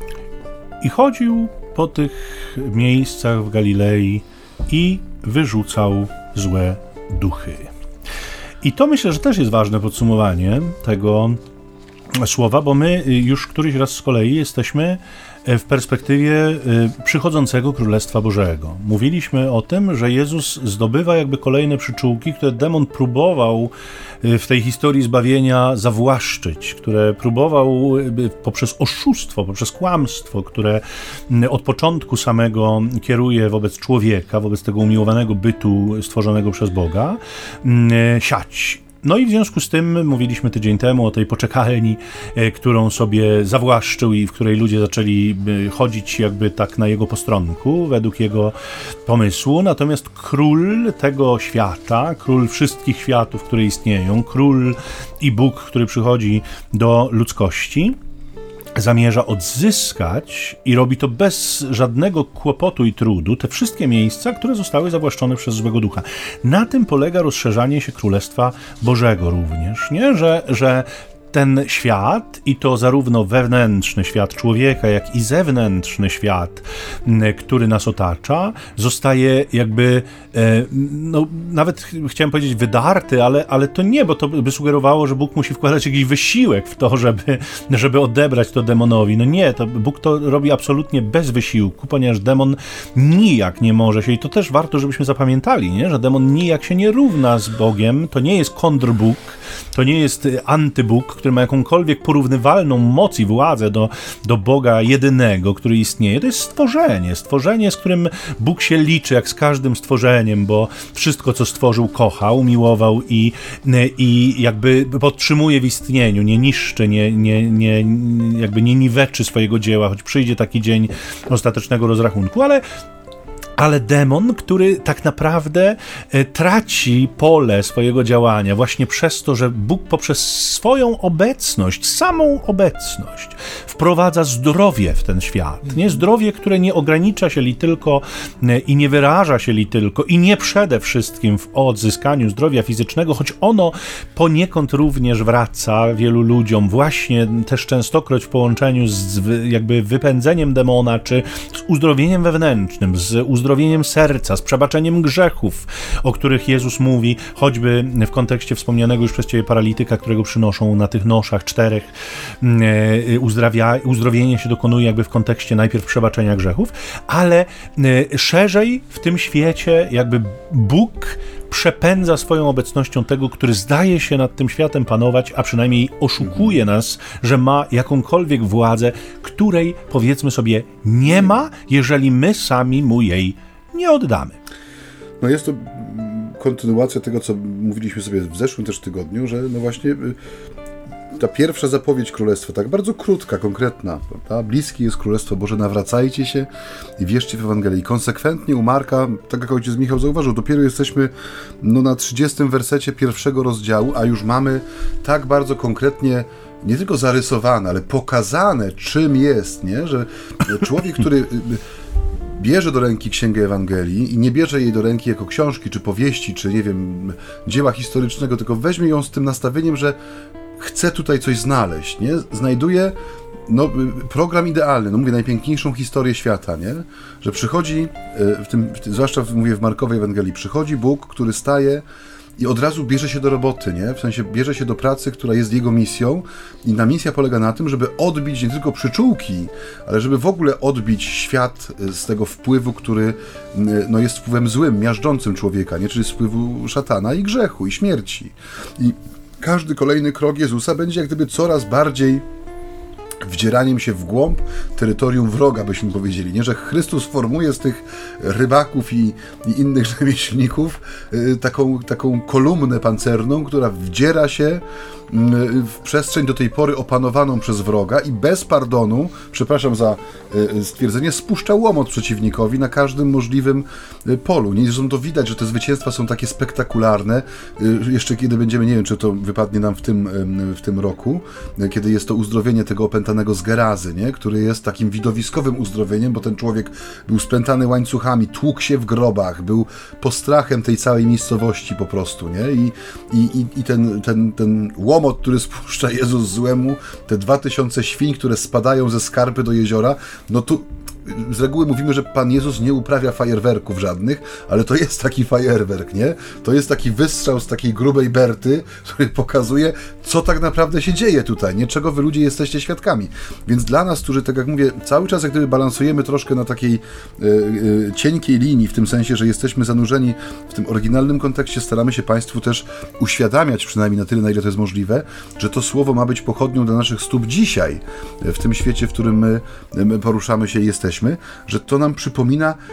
I chodził po tych miejscach w Galilei i wyrzucał złe duchy. I to myślę, że też jest ważne podsumowanie tego słowa, bo my już któryś raz z kolei jesteśmy w perspektywie przychodzącego Królestwa Bożego. Mówiliśmy o tym, że Jezus zdobywa jakby kolejne przyczółki, które demon próbował w tej historii zbawienia zawłaszczyć, które próbował poprzez oszustwo, poprzez kłamstwo, które od początku samego kieruje wobec człowieka, wobec tego umiłowanego bytu stworzonego przez Boga, siać. No i w związku z tym mówiliśmy tydzień temu o tej poczekalni, którą sobie zawłaszczył i w której ludzie zaczęli chodzić jakby tak na jego postronku, według jego pomysłu. Natomiast król tego świata, król wszystkich światów, które istnieją, król i Bóg, który przychodzi do ludzkości, zamierza odzyskać i robi to bez żadnego kłopotu i trudu te wszystkie miejsca, które zostały zawłaszczone przez złego ducha. Na tym polega rozszerzanie się Królestwa Bożego również, nie? Że, że ten świat, i to zarówno wewnętrzny świat człowieka, jak i zewnętrzny świat, który nas otacza, zostaje jakby, no nawet chciałem powiedzieć wydarty, ale, ale to nie, bo to by sugerowało, że Bóg musi wkładać jakiś wysiłek w to, żeby, żeby odebrać to demonowi. No nie, to Bóg to robi absolutnie bez wysiłku, ponieważ demon nijak nie może się, i to też warto, żebyśmy zapamiętali, nie? Że demon nijak się nie równa z Bogiem, to nie jest kontrbóg, to nie jest antybóg, który ma jakąkolwiek porównywalną moc i władzę do, do Boga jedynego, który istnieje. To jest stworzenie. Stworzenie, z którym Bóg się liczy, jak z każdym stworzeniem, bo wszystko, co stworzył, kochał, miłował i, i jakby podtrzymuje w istnieniu, nie niszczy, nie, nie, nie, jakby nie niweczy swojego dzieła, choć przyjdzie taki dzień ostatecznego rozrachunku, ale Ale demon, który tak naprawdę traci pole swojego działania właśnie przez to, że Bóg poprzez swoją obecność, samą obecność wprowadza zdrowie w ten świat. Nie zdrowie, które nie ogranicza się li tylko i nie wyraża się li tylko i nie przede wszystkim w odzyskaniu zdrowia fizycznego, choć ono poniekąd również wraca wielu ludziom właśnie też częstokroć w połączeniu z jakby wypędzeniem demona, czy z uzdrowieniem wewnętrznym, z uzdrowieniem uzdrowieniem serca, z przebaczeniem grzechów, o których Jezus mówi, choćby w kontekście wspomnianego już przez Ciebie paralityka, którego przynoszą na tych noszach czterech. Uzdrawia, uzdrowienie się dokonuje jakby w kontekście najpierw przebaczenia grzechów, ale szerzej w tym świecie jakby Bóg przepędza swoją obecnością tego, który zdaje się nad tym światem panować, a przynajmniej oszukuje nas, że ma jakąkolwiek władzę, której, powiedzmy sobie, nie ma, jeżeli my sami mu jej nie oddamy. No jest to kontynuacja tego, co mówiliśmy sobie w zeszłym też tygodniu, że no właśnie ta pierwsza zapowiedź Królestwa, tak bardzo krótka, konkretna, prawda? Bliskie jest Królestwo Boże, nawracajcie się i wierzcie w Ewangelię. I konsekwentnie u Marka, tak jak ojciec Michał zauważył, dopiero jesteśmy no, na trzydziestym wersecie pierwszego rozdziału, a już mamy tak bardzo konkretnie nie tylko zarysowane, ale pokazane, czym jest, nie? Że człowiek, który bierze do ręki Księgę Ewangelii i nie bierze jej do ręki jako książki, czy powieści, czy nie wiem, dzieła historycznego, tylko weźmie ją z tym nastawieniem, że chce tutaj coś znaleźć, nie? Znajduje no, program idealny, no mówię, najpiękniejszą historię świata, nie? Że przychodzi, w tym, w tym, zwłaszcza w, mówię w Markowej Ewangelii, przychodzi Bóg, który staje i od razu bierze się do roboty, nie? W sensie bierze się do pracy, która jest jego misją, i ta misja polega na tym, żeby odbić nie tylko przyczółki, ale żeby w ogóle odbić świat z tego wpływu, który no, jest wpływem złym, miażdżącym człowieka, nie? Czyli z wpływu szatana i grzechu, i śmierci. I każdy kolejny krok Jezusa będzie jak gdyby coraz bardziej wdzieraniem się w głąb terytorium wroga, byśmy powiedzieli, nie? Że Chrystus formuje z tych rybaków i, i innych rzemieślników y, taką, taką kolumnę pancerną, która wdziera się y, w przestrzeń do tej pory opanowaną przez wroga i bez pardonu, przepraszam za y, stwierdzenie, spuszcza łomot przeciwnikowi na każdym możliwym y, polu. Nie? Zresztą to widać, że te zwycięstwa są takie spektakularne. Y, jeszcze kiedy będziemy, nie wiem, czy to wypadnie nam w tym, y, w tym roku, y, kiedy jest to uzdrowienie tego opętanego z Gerazy, nie? Który jest takim widowiskowym uzdrowieniem, bo ten człowiek był splątany łańcuchami, tłukł się w grobach, był postrachem tej całej miejscowości po prostu, nie? I, i, i ten, ten, ten łomot, który spuszcza Jezus złemu, te dwa tysiące świń, które spadają ze skarpy do jeziora, no tu z reguły mówimy, że Pan Jezus nie uprawia fajerwerków żadnych, ale to jest taki fajerwerk, nie? To jest taki wystrzał z takiej grubej berty, który pokazuje, co tak naprawdę się dzieje tutaj, nie? Czego wy ludzie jesteście świadkami. Więc dla nas, którzy, tak jak mówię, cały czas jak gdyby balansujemy troszkę na takiej y, y, cienkiej linii, w tym sensie, że jesteśmy zanurzeni w tym oryginalnym kontekście, staramy się Państwu też uświadamiać, przynajmniej na tyle, na ile to jest możliwe, że to słowo ma być pochodnią dla naszych stóp dzisiaj, w tym świecie, w którym my, my poruszamy się i jesteśmy, że to nam przypomina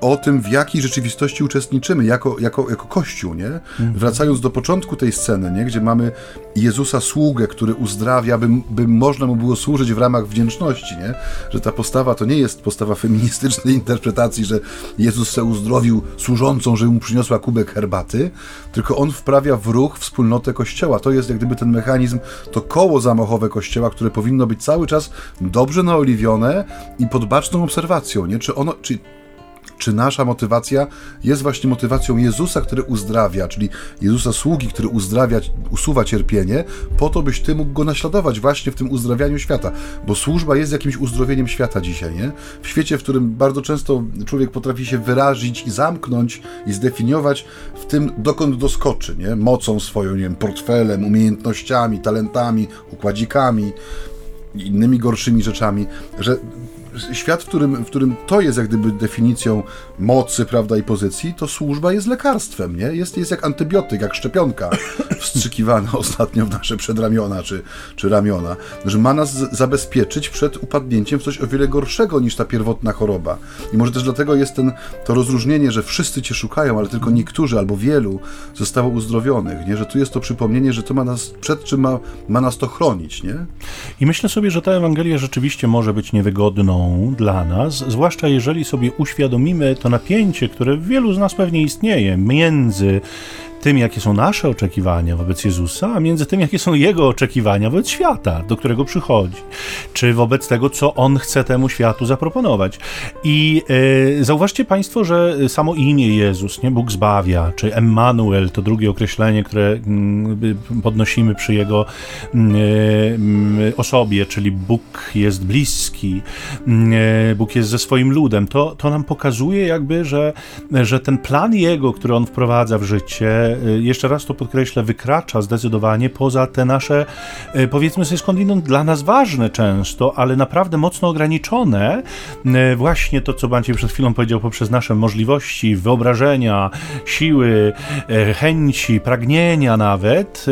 o tym, w jakiej rzeczywistości uczestniczymy jako, jako, jako Kościół, nie? Mhm. Wracając do początku tej sceny, nie? Gdzie mamy Jezusa sługę, który uzdrawia, by, by można mu było służyć w ramach wdzięczności, nie? Że ta postawa to nie jest postawa feministycznej interpretacji, że Jezus se uzdrowił służącą, że mu przyniosła kubek herbaty, tylko on wprawia w ruch wspólnotę Kościoła. To jest jak gdyby ten mechanizm, to koło zamachowe Kościoła, które powinno być cały czas dobrze naoliwione i pod baczną obserwacją, nie? Czy ono, czy Czy nasza motywacja jest właśnie motywacją Jezusa, który uzdrawia, czyli Jezusa sługi, który uzdrawia, usuwa cierpienie, po to, byś ty mógł go naśladować właśnie w tym uzdrawianiu świata. Bo służba jest jakimś uzdrowieniem świata dzisiaj, nie? W świecie, w którym bardzo często człowiek potrafi się wyrazić i zamknąć i zdefiniować w tym, dokąd doskoczy, nie? Mocą swoją, nie wiem, portfelem, umiejętnościami, talentami, układzikami, innymi gorszymi rzeczami, że świat, w którym, w którym to jest jak gdyby definicją mocy, prawda, i pozycji, to służba jest lekarstwem, nie? Jest, jest jak antybiotyk, jak szczepionka wstrzykiwana ostatnio w nasze przedramiona czy, czy ramiona, że ma nas zabezpieczyć przed upadnięciem w coś o wiele gorszego niż ta pierwotna choroba. I może też dlatego jest ten, to rozróżnienie, że wszyscy Cię szukają, ale tylko niektórzy albo wielu zostało uzdrowionych, nie? Że tu jest to przypomnienie, że to ma nas, przed czym ma, ma nas to chronić, nie? I myślę sobie, że ta Ewangelia rzeczywiście może być niewygodną dla nas, zwłaszcza jeżeli sobie uświadomimy to napięcie, które w wielu z nas pewnie istnieje między tym, jakie są nasze oczekiwania wobec Jezusa, a między tym, jakie są Jego oczekiwania wobec świata, do którego przychodzi, czy wobec tego, co On chce temu światu zaproponować. I e, zauważcie Państwo, że samo imię Jezus, nie, Bóg zbawia, czy Emmanuel, to drugie określenie, które m, podnosimy przy Jego m, osobie, czyli Bóg jest bliski, m, Bóg jest ze swoim ludem, to, to nam pokazuje jakby, że, że ten plan Jego, który On wprowadza w życie, jeszcze raz to podkreślę, wykracza zdecydowanie poza te nasze, powiedzmy sobie skądinąd, dla nas ważne często, ale naprawdę mocno ograniczone, właśnie to, co Maciej przed chwilą powiedział, poprzez nasze możliwości, wyobrażenia, siły, chęci, pragnienia nawet,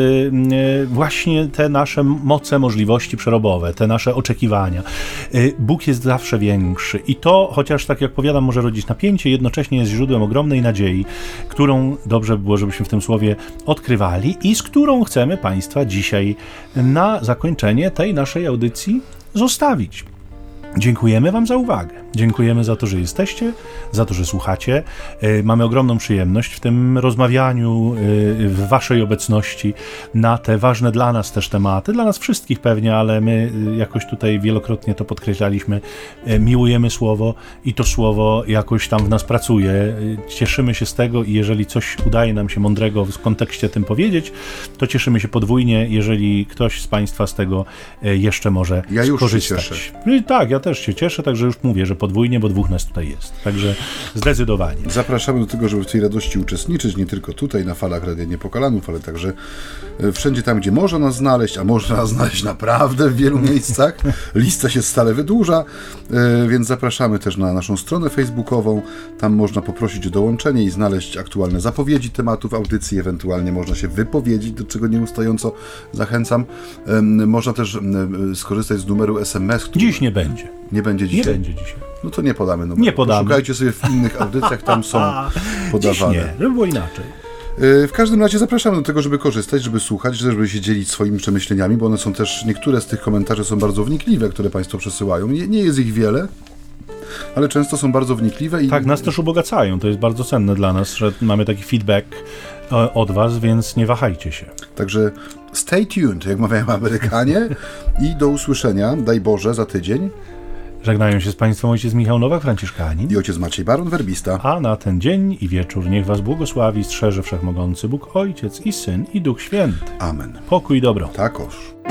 właśnie te nasze moce, możliwości przerobowe, te nasze oczekiwania. Bóg jest zawsze większy i to, chociaż tak jak powiadam, może rodzić napięcie, jednocześnie jest źródłem ogromnej nadziei, którą dobrze by było, żebyśmy w tym słowie odkrywali i z którą chcemy Państwa dzisiaj na zakończenie tej naszej audycji zostawić. Dziękujemy Wam za uwagę. Dziękujemy za to, że jesteście, za to, że słuchacie. Mamy ogromną przyjemność w tym rozmawianiu, w Waszej obecności na te ważne dla nas też tematy, dla nas wszystkich pewnie, ale my jakoś tutaj wielokrotnie to podkreślaliśmy. Miłujemy Słowo i to Słowo jakoś tam w nas pracuje. Cieszymy się z tego i jeżeli coś udaje nam się mądrego w kontekście tym powiedzieć, to cieszymy się podwójnie, jeżeli ktoś z Państwa z tego jeszcze może ja już skorzystać. Się cieszę. Tak, ja też się cieszę, także już mówię, że podwójnie, bo dwóch nas tutaj jest. Także zdecydowanie. Zapraszamy do tego, żeby w tej radości uczestniczyć, nie tylko tutaj na falach Radia Niepokalanów, ale także wszędzie tam, gdzie można nas znaleźć, a można nas znaleźć naprawdę w wielu miejscach. Lista się stale wydłuża, więc zapraszamy też na naszą stronę facebookową. Tam można poprosić o dołączenie i znaleźć aktualne zapowiedzi tematów audycji, ewentualnie można się wypowiedzieć, do czego nieustająco zachęcam. Można też skorzystać z numeru es em es, który... Dziś nie będzie. Nie będzie dzisiaj? Nie będzie dzisiaj. No to nie podamy numeru. Nie podamy. Szukajcie sobie w innych audycjach, tam są podawane. Dziś nie, żeby było inaczej. W każdym razie zapraszamy do tego, żeby korzystać, żeby słuchać, żeby się dzielić swoimi przemyśleniami, bo one są też, niektóre z tych komentarzy są bardzo wnikliwe, które Państwo przesyłają. Nie, nie jest ich wiele, ale często są bardzo wnikliwe. I... Tak, nas też ubogacają. To jest bardzo cenne dla nas, że mamy taki feedback od Was, więc nie wahajcie się. Także stay tuned, jak mawiają Amerykanie, i do usłyszenia, daj Boże, za tydzień. Żegnają się z Państwem ojciec Michał Nowak, franciszkanin i ojciec Maciej Baron, werbista. A na ten dzień i wieczór niech Was błogosławi, strzeże Wszechmogący Bóg, Ojciec i Syn i Duch Święty. Amen. Pokój i dobro. Takoż.